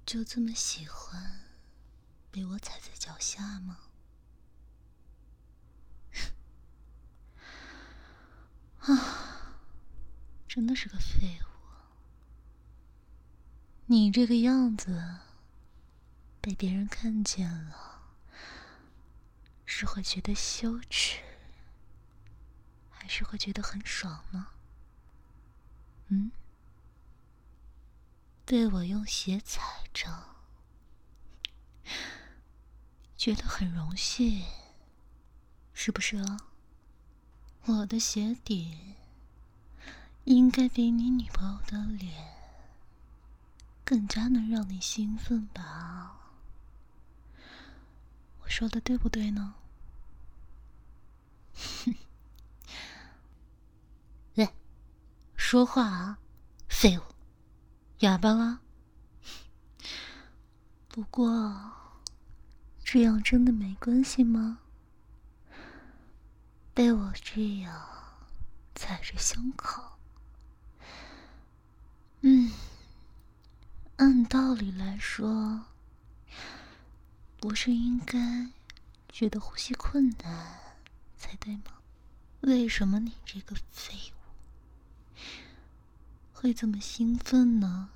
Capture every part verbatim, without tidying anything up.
就这么喜欢被我踩在脚下吗？啊，真的是个废物。你这个样子被别人看见了，是会觉得羞耻，还是会觉得很爽呢？嗯？被我用鞋踩着，觉得很荣幸，是不是啊？我的鞋底应该比你女朋友的脸更加能让你兴奋吧？我说的对不对呢？喂，说话啊，废物，哑巴啦！不过，这样真的没关系吗？被我这样踩着胸口，嗯，按道理来说，不是应该觉得呼吸困难才对吗？为什么你这个废物会这么兴奋呢？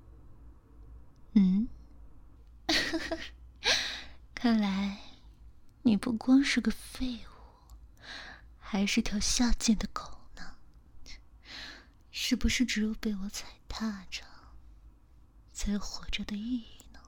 嗯？看来你不光是个废物，还是条下贱的狗呢。是不是只有被我踩踏着才活着的意义呢？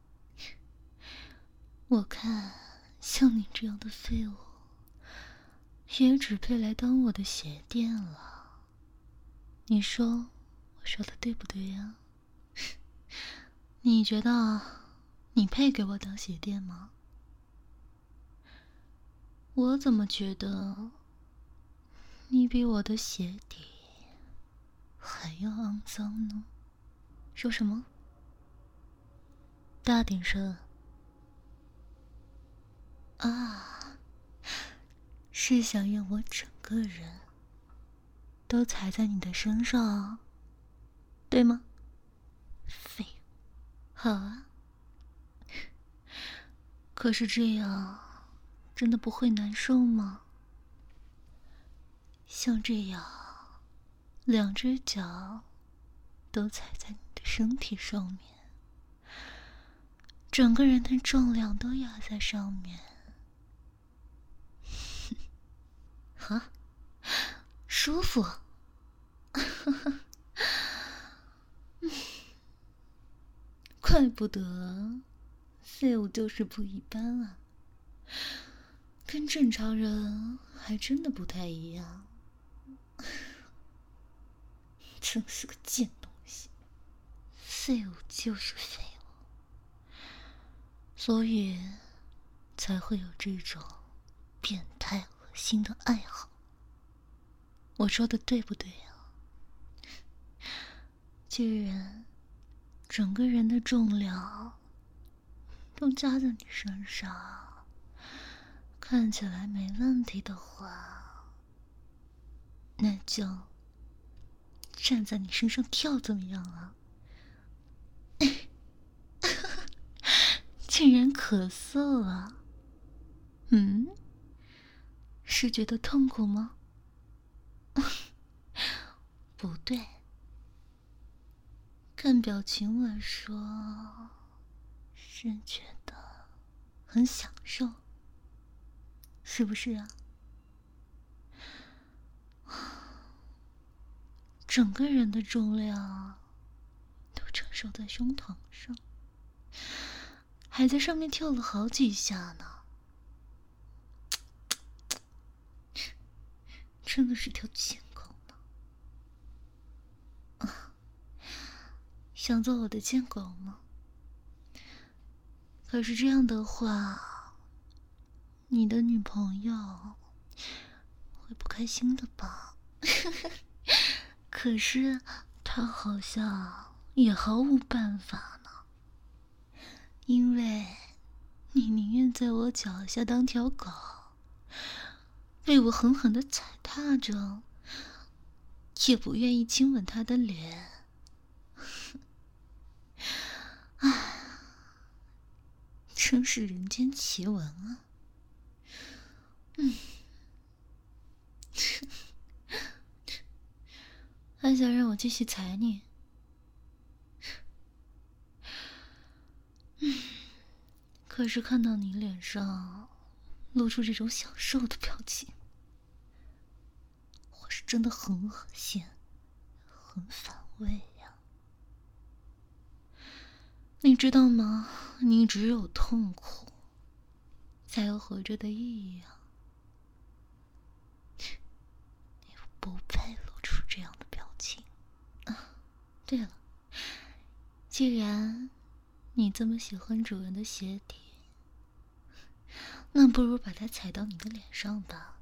我看像你这样的废物也只配来当我的鞋垫了。你说我说的对不对呀？你觉得你配给我当鞋垫吗？我怎么觉得你比我的鞋底还要肮脏呢？说什么？大点声啊！是想让我整个人都踩在你的身上，对吗？废物！好啊，可是这样真的不会难受吗？像这样，两只脚都踩在你的身体上面，整个人的重量都压在上面。啊，舒服。怪不得废物就是不一般啊，跟正常人还真的不太一样。真是个贱东西，废物就是废物，所以才会有这种变态恶心的爱好。我说的对不对啊？既然整个人的重量都加在你身上，看起来没问题的话，那就站在你身上跳怎么样啊？竟然咳嗽了。嗯？是觉得痛苦吗？不对，看表情来说，是觉得很享受，是不是啊？整个人的重量都承受在胸膛上，还在上面跳了好几下呢。真的是条贱狗呢。啊，想做我的贱狗吗？可是这样的话，你的女朋友会不开心的吧？可是她好像也毫无办法呢，因为你宁愿在我脚下当条狗，被我狠狠地踩踏着，也不愿意亲吻她的脸。唉， 真是人间奇闻啊！嗯，还想让我继续踩你？嗯，可是看到你脸上露出这种享受的表情，我是真的很恶心，很反胃呀。你知道吗？你只有痛苦，才有活着的意义啊！你不配露出这样的表情啊！对了，既然你这么喜欢主人的鞋底，那不如把它踩到你的脸上吧。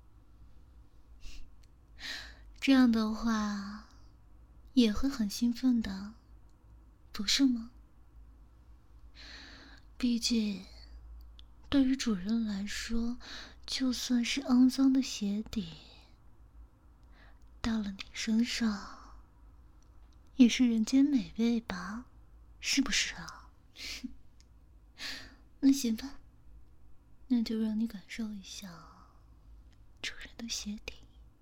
这样的话，也会很兴奋的，不是吗？毕竟，对于主人来说，就算是肮脏的鞋底，到了你身上，也是人间美味吧？是不是啊？那行吧，那就让你感受一下主人的鞋底。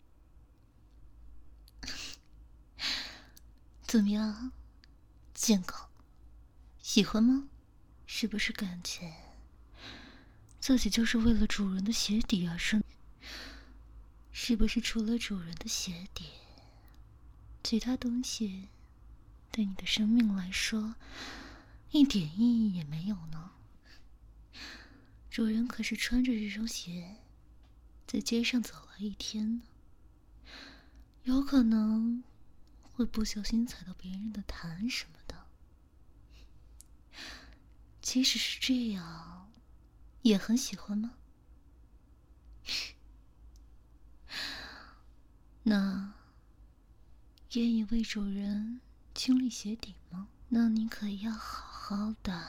怎么样，贱狗，喜欢吗？是不是感觉自己就是为了主人的鞋底而生？是不是除了主人的鞋底，其他东西对你的生命来说一点意义也没有呢？主人可是穿着这双鞋在街上走了一天呢，有可能会不小心踩到别人的痰什么的。即使是这样，也很喜欢吗？那愿意为主人清理鞋底吗？那你可要好好的、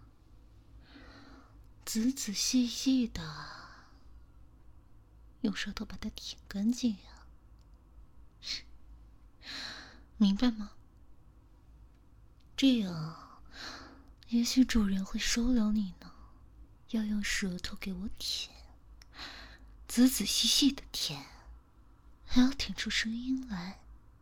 仔仔细细的用舌头把它舔干净呀，明白吗？这样，也许主人会收留你呢。要用舌头给我舔，仔仔细细的舔，还要舔出声音来。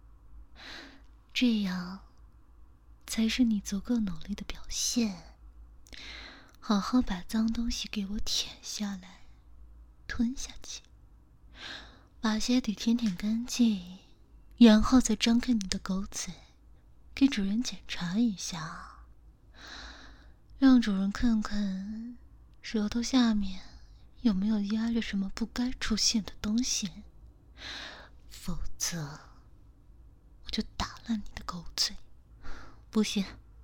这样，才是你足够努力的表现。好好把脏东西给我舔下来，吞下去，把鞋底舔舔干净，然后再张开你的狗嘴，给主人检查一下，让主人看看舌头下面有没有压着什么不该出现的东西，否则我就打烂你的狗嘴。不行，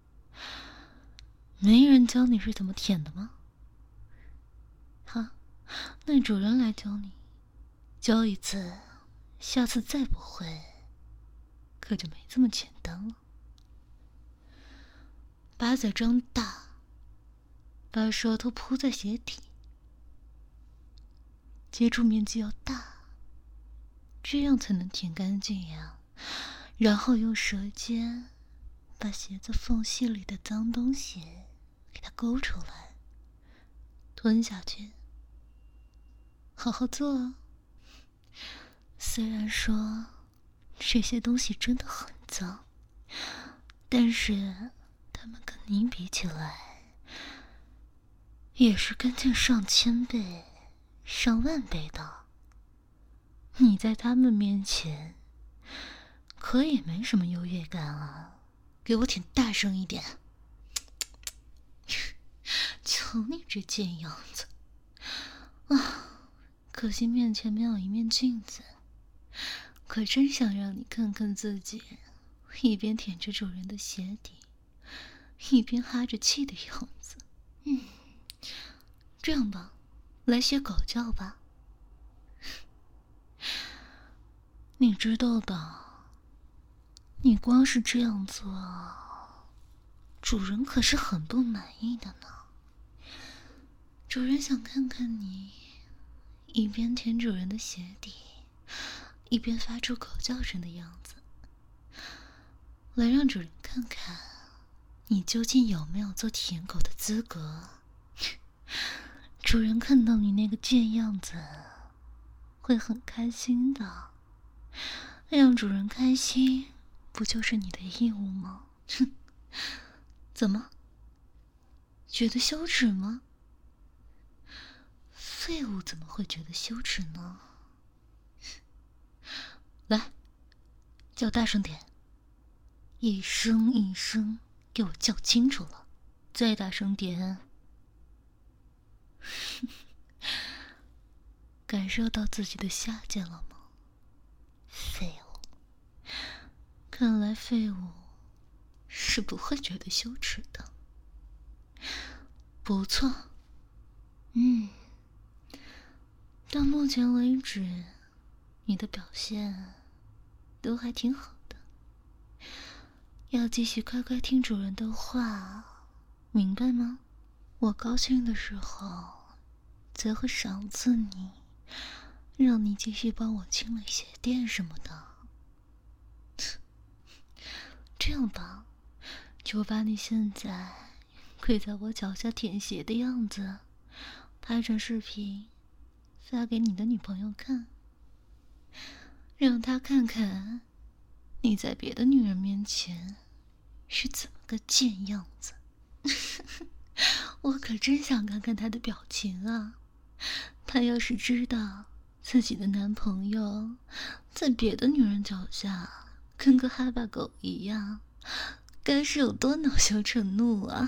没人教你是怎么舔的吗？好，那主人来教你，教一次，下次再不会，可就没这么简单了。把嘴张大，把舌头铺在鞋底，接触面积要大，这样才能舔干净呀。然后用舌尖把鞋子缝隙里的脏东西给它勾出来，吞下去。好好做啊。虽然说这些东西真的很脏，但是它们跟你比起来也是干净上千倍上万倍的。你在他们面前可也没什么优越感啊。给我舔大声一点。瞧你这贱样子啊，可惜面前没有一面镜子，可真想让你看看自己一边舔着主人的鞋底，一边哈着气的样子。嗯，这样吧，来学狗叫吧。你知道的，你光是这样做，主人可是很不满意的呢。主人想看看你一边舔主人的鞋底，一边发出狗叫声的样子，来让主人看看你究竟有没有做舔狗的资格。 主人看到你那个贱样子，会很开心的。让主人开心，不就是你的义务吗？哼，怎么？觉得羞耻吗？废物怎么会觉得羞耻呢？来，叫大声点，一声一声给我叫清楚了，再大声点。感受到自己的下贱了吗？废物，看来废物是不会觉得羞耻的。不错，嗯，到目前为止，你的表现都还挺好的。要继续乖乖听主人的话，明白吗？我高兴的时候，则会赏赐你，让你继续帮我清理鞋垫什么的。这样吧，就把你现在跪在我脚下舔鞋的样子拍成视频，发给你的女朋友看，让她看看你在别的女人面前是怎么个贱样子。我可真想看看她的表情啊！她要是知道自己的男朋友在别的女人脚下跟个哈巴狗一样，该是有多恼羞成怒啊！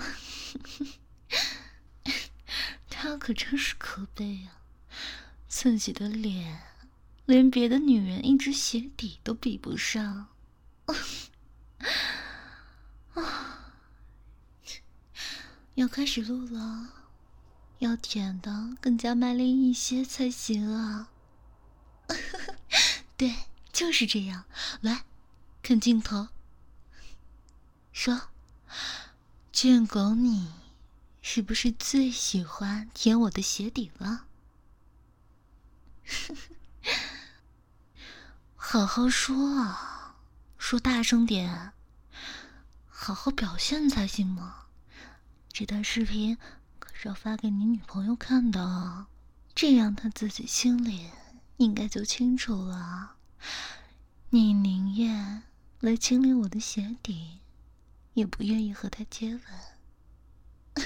他可真是可悲啊，自己的脸连别的女人一只鞋底都比不上。要开始录了，要舔的更加卖力一些才行啊！对，就是这样。来，看镜头，说，贱狗你是不是最喜欢舔我的鞋底了？好好说啊，说大声点，好好表现才行嘛。这段视频可是要发给你女朋友看的，这样她自己心里应该就清楚了。你宁愿来清理我的鞋底，也不愿意和她接吻。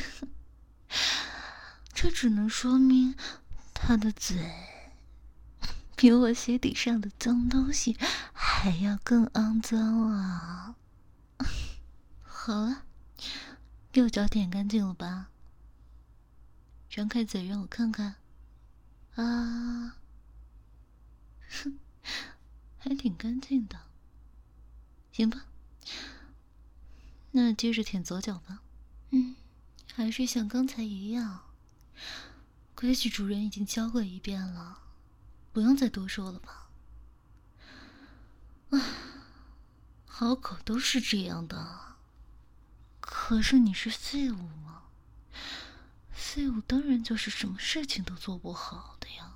这只能说明她的嘴比我鞋底上的脏东西还要更肮脏啊！好了，右脚舔干净了吧？张开嘴让我看看。啊，哼，还挺干净的。行吧，那接着舔左脚吧。嗯，还是像刚才一样，规矩主人已经教过一遍了，不用再多说了吧。啊，好狗都是这样的。可是你是废物吗？废物当然就是什么事情都做不好的呀。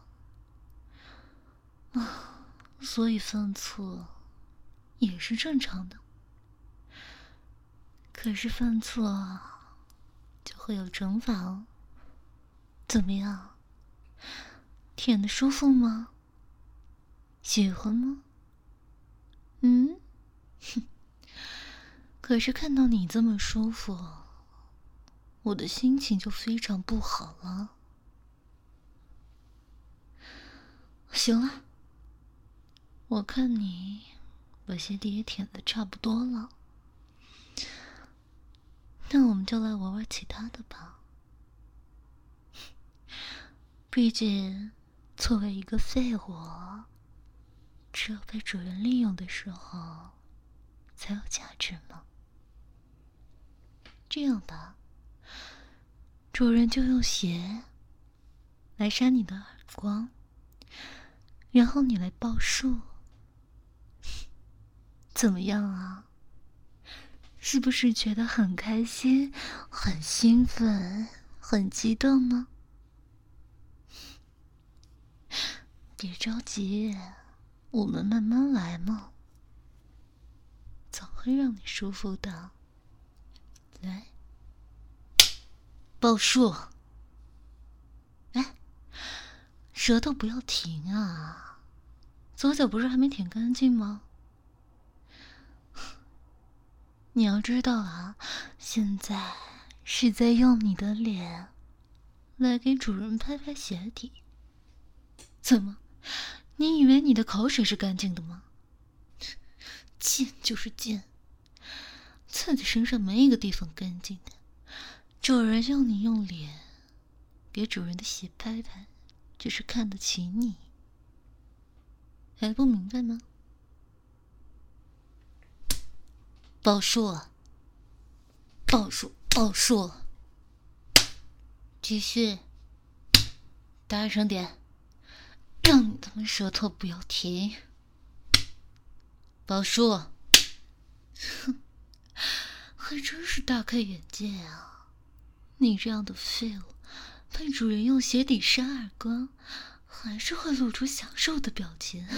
啊，所以犯错也是正常的。可是犯错就会有惩罚哦。怎么样？舔得舒服吗？喜欢吗？嗯？哼，可是看到你这么舒服，我的心情就非常不好了。行了，我看你把鞋底也舔得差不多了，那我们就来玩玩其他的吧。毕竟，作为一个废物，只有被主人利用的时候才有价值嘛。这样吧，主人就用鞋来扇你的耳光，然后你来报数，怎么样啊？是不是觉得很开心、很兴奋、很激动呢？别着急，我们慢慢来嘛，总会让你舒服的。来，报数。 舌头不要停啊！左脚不是还没舔干净吗？你要知道啊，现在是在用你的脸来给主人拍拍鞋底。怎么，你以为你的口水是干净的吗？贱就是贱，自己身上没一个地方干净的。主人要你用脸给主人的鞋拍拍，只是看得起你，还不明白吗？报数啊！报数，报数！继续，大声点，让你他妈舌头不要停！报数！哼，还真是大开眼界啊！你这样的废物，被主人用鞋底扇耳光，还是会露出享受的表情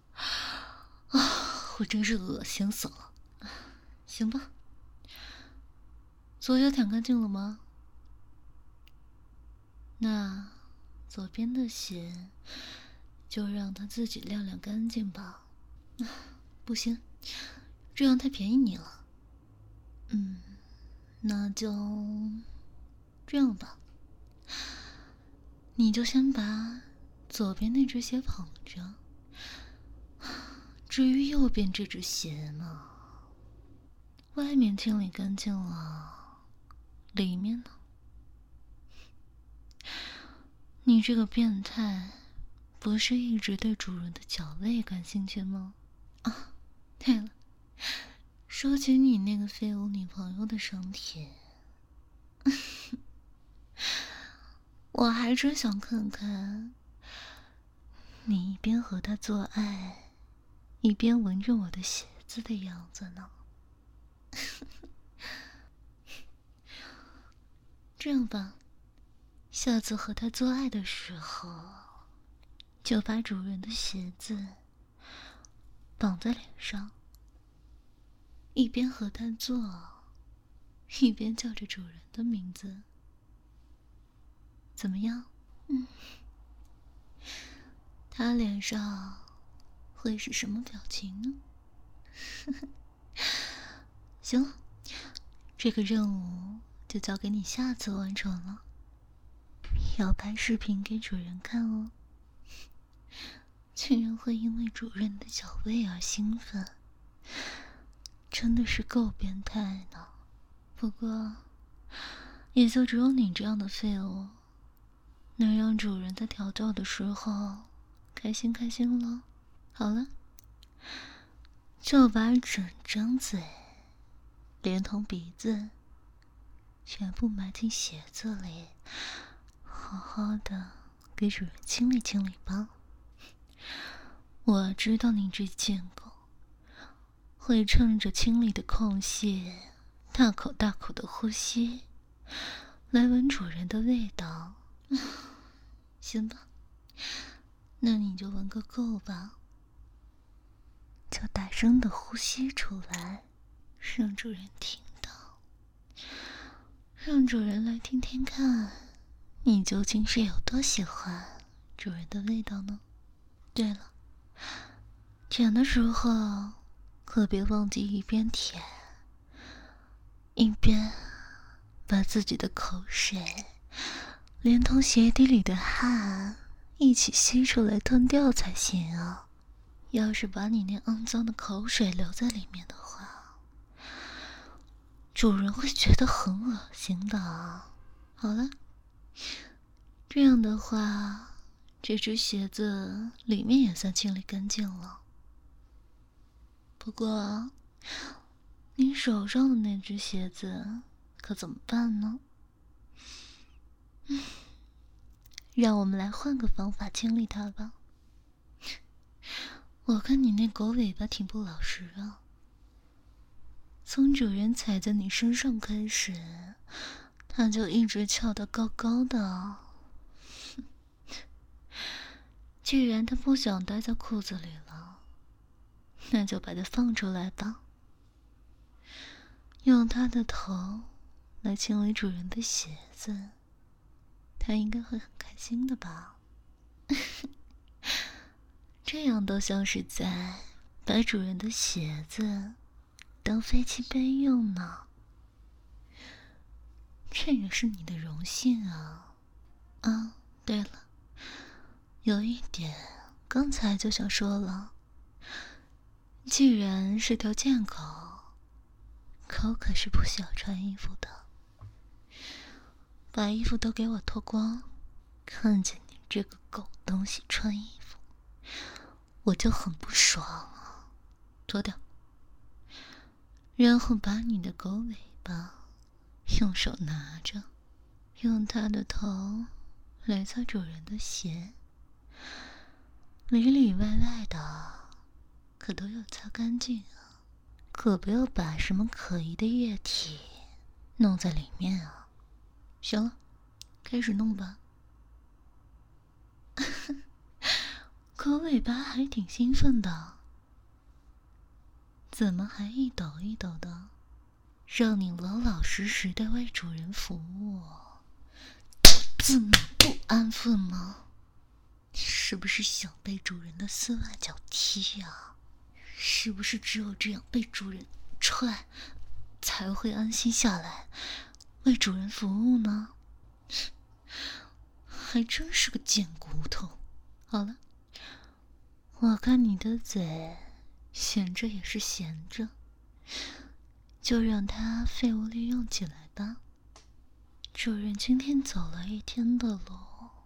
啊！我真是恶心死了。行吧，左脚舔干净了吗？那左边的鞋就让它自己晾晾干净吧。啊，不行，这样太便宜你了。嗯，那就这样吧，你就先把左边那只鞋捧着，至于右边这只鞋呢，外面清理干净了，里面呢？你这个变态，不是一直对主人的脚味感兴趣吗？啊，对了，说起你那个废物女朋友的身体，我还真想看看你一边和她做爱，一边闻着我的鞋子的样子呢。这样吧，下次和他做爱的时候，就把主人的鞋子绑在脸上，一边和他做，一边叫着主人的名字，怎么样？嗯，他脸上会是什么表情呢？行了，这个任务就交给你下次完成了，要拍视频给主人看哦。居然会因为主人的脚味而兴奋，真的是够变态呢。不过也就只有你这样的废物，能让主人在调教的时候开心开心了。好了，就把整张嘴连同鼻子全部埋进鞋子里，好好的给主人清理清理吧。我知道你这贱狗会趁着清理的空隙大口大口的呼吸，来闻主人的味道。行吧，那你就闻个够吧，就大声的呼吸出来，让主人听到，让主人来听听看，你究竟是有多喜欢主人的味道呢？对了，舔的时候可别忘记一边舔一边把自己的口水连同鞋底里的汗一起吸出来吞掉才行啊！要是把你那肮脏的口水留在里面的话，主人会觉得很恶心的啊。好了，这样的话，这只鞋子里面也算清理干净了。不过你手上的那只鞋子可怎么办呢？嗯，让我们来换个方法清理它吧。我看你那狗尾巴挺不老实啊，从主人踩在你身上开始，它就一直翘得高高的。既然它不想待在裤子里了，那就把它放出来吧，用它的头来清理主人的鞋子，它应该会很开心的吧。 这样都像是在把主人的鞋子当飞机杯用呢。这也是你的荣幸啊。啊，对了，有一点刚才就想说了，既然是条贱狗，狗可是不需要穿衣服的。把衣服都给我脱光，看见你这个狗东西穿衣服，我就很不爽啊。脱掉，然后把你的狗尾巴用手拿着，用它的头来擦主人的鞋，里里外外的可都要擦干净啊，可不要把什么可疑的液体弄在里面啊。行了，开始弄吧。狗尾巴还挺兴奋的，怎么还一抖一抖的？让你老老实实的为主人服务，这么不安分吗？是不是想被主人的丝袜脚踢啊？是不是只有这样被主人踹，才会安心下来为主人服务呢？还真是个贱骨头。好了，我看你的嘴闲着也是闲着，就让它废物利用起来吧。主人今天走了一天的路，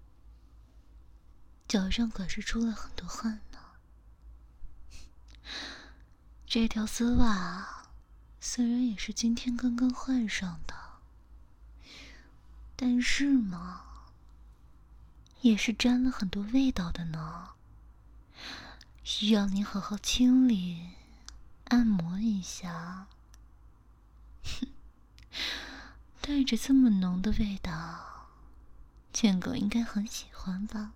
脚上可是出了很多汗呢。这条丝袜虽然也是今天刚刚换上的，但是嘛，也是沾了很多味道的呢。需要你好好清理按摩一下。哼，带着这么浓的味道，贱狗应该很喜欢吧。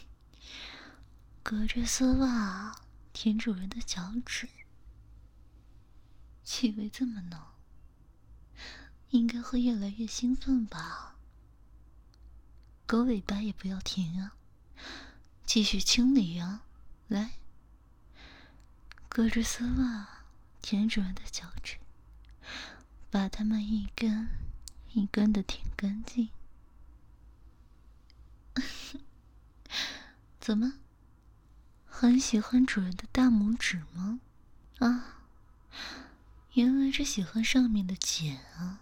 隔着丝袜舔主人的脚趾，气味这么浓，应该会越来越兴奋吧。狗尾巴也不要停啊，继续清理啊。来，隔着丝袜舔主人的脚趾，把它们一根一根的舔干净。怎么，很喜欢主人的大拇指吗？啊，原来是喜欢上面的茧啊。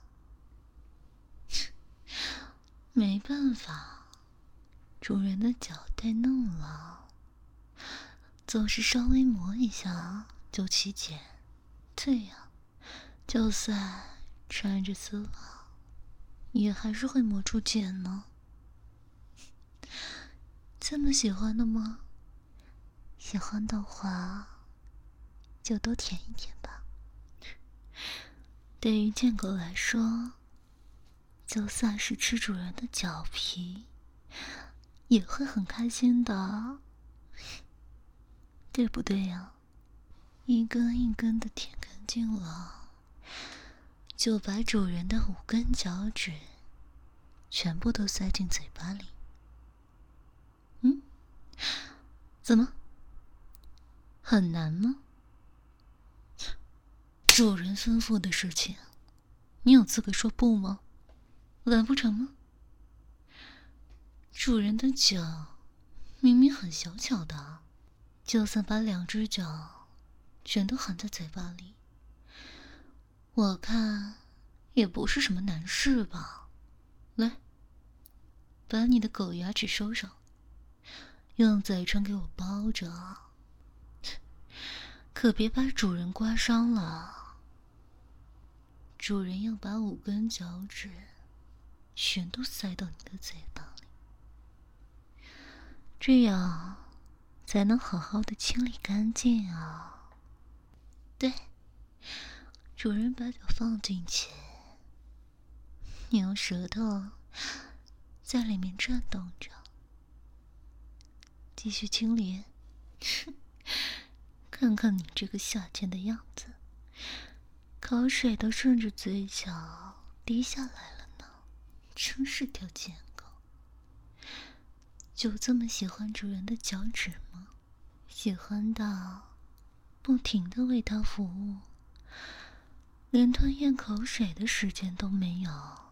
没办法，主人的脚太嫩了，总是稍微磨一下就起茧。对呀，就算穿着丝袜，也还是会磨出茧呢。这么喜欢的吗？喜欢的话，就多舔一舔吧。对于贱狗来说，就算是吃主人的脚皮，也会很开心的，对不对呀？一根一根的舔干净了，就把主人的五根脚趾全部都塞进嘴巴里。嗯，怎么？很难吗？主人吩咐的事情，你有资格说不吗？完不成吗？主人的脚明明很小巧的，就算把两只脚全都含在嘴巴里，我看也不是什么难事吧。来，把你的狗牙齿收上，用嘴唇给我包着，可别把主人刮伤了。主人要把五根脚趾全都塞到你的嘴巴里，这样才能好好的清理干净啊。对，主人把脚放进去，你用舌头在里面转动着，继续清理。看看你这个下贱的样子，口水都顺着嘴角滴下来了呢，真是条贱狗。 就这么喜欢主人的脚趾吗？喜欢到不停地为它服务，连吞咽口水的时间都没有啊！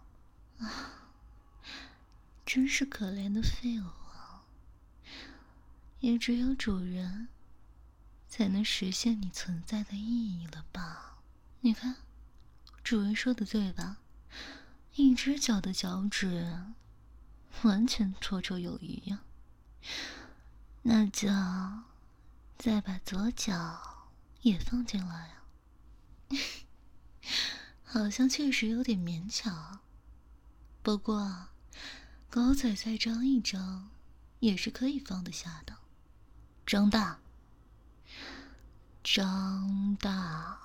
真是可怜的废物啊！也只有主人才能实现你存在的意义了吧？你看，主人说的对吧？一只脚的脚趾完全绰绰有余呀。那就再把左脚也放进来啊。好像确实有点勉强，不过狗嘴再张一张也是可以放得下的。张大，张大。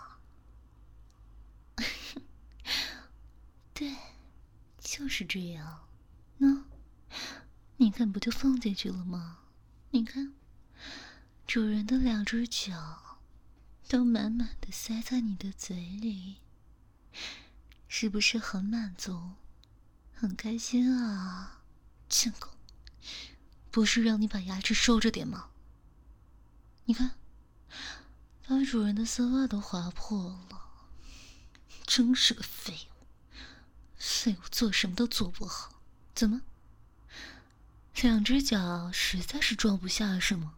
对，就是这样。那你看，不就放进去了吗？你看，主人的两只脚都满满的塞在你的嘴里，是不是很满足，很开心啊？贱狗，不是让你把牙齿收着点吗？你看，把主人的丝袜都划破了，真是个废物！废物做什么都做不好，怎么？两只脚实在是装不下是吗？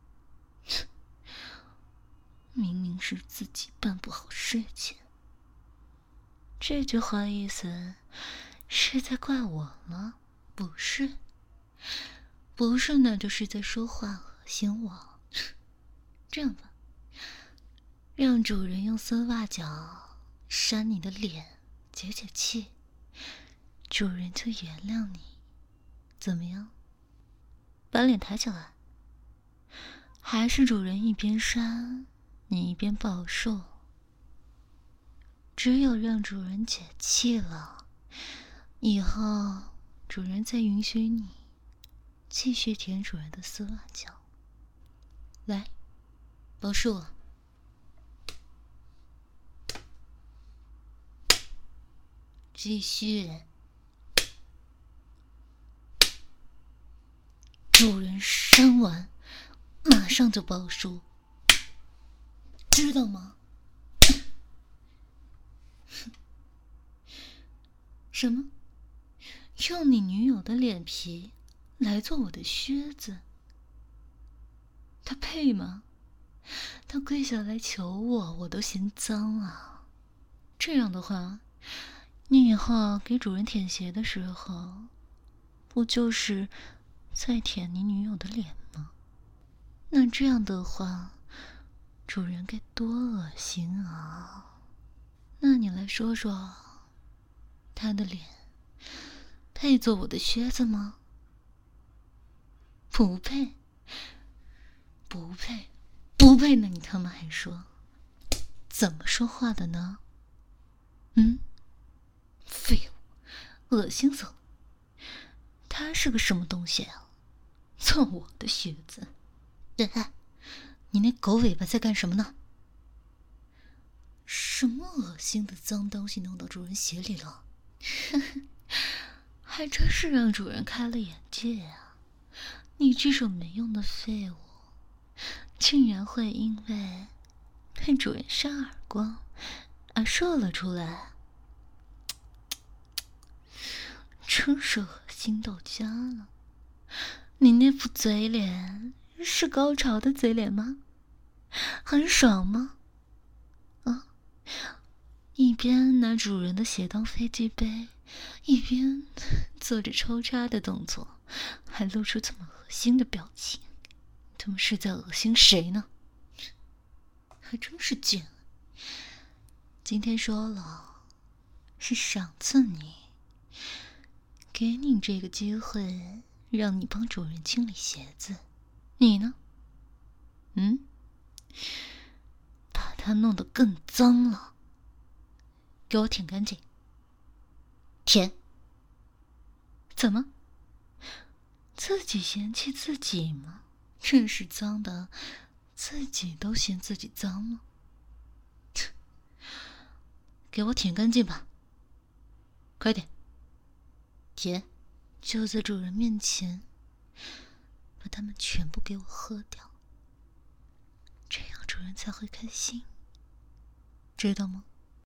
明明是自己办不好事情。这句话意思是在怪我吗？不是，不是，那就是在说话恶心我。这样吧，让主人用丝袜脚扇你的脸解解气，主人就原谅你，怎么样？把脸抬起来。还是主人一边扇你一边报数。只有让主人解气了，以后主人才允许你继续舔主人的丝袜脚。来，报数了。继续。主人扇完马上就报数，知道吗？什么？用你女友的脸皮来做我的靴子，她配吗？她跪下来求我，我都嫌脏啊。这样的话，你以后给主人舔鞋的时候，不就是在舔你女友的脸吗？那这样的话，主人该多恶心啊！那你来说说，他的脸配做我的靴子吗？不配，不配，不配呢！你他妈还说，怎么说话的呢？嗯，废物，恶心死了！他是个什么东西啊？做我的靴子？哎，你那狗尾巴在干什么呢？什么恶心的脏东西弄到主人鞋里了？还真是让主人开了眼界啊！你这种没用的废物，竟然会因为被主人扇耳光而说了出来，真是恶心到家了！你那副嘴脸是高潮的嘴脸吗？很爽吗？啊！一边拿主人的鞋当飞机杯，一边做着抽插的动作，还露出这么恶心的表情，他们是在恶心谁呢？还真是贱！今天说了，是赏赐你，给你这个机会，让你帮主人清理鞋子。你呢？嗯？把它弄得更脏了，给我舔干净。舔？怎么？自己嫌弃自己吗？真是脏的，自己都嫌自己脏了。给我舔干净吧，快点！舔，就在主人面前， 它们全部给我喝掉，这样主人才会开心，知道吗？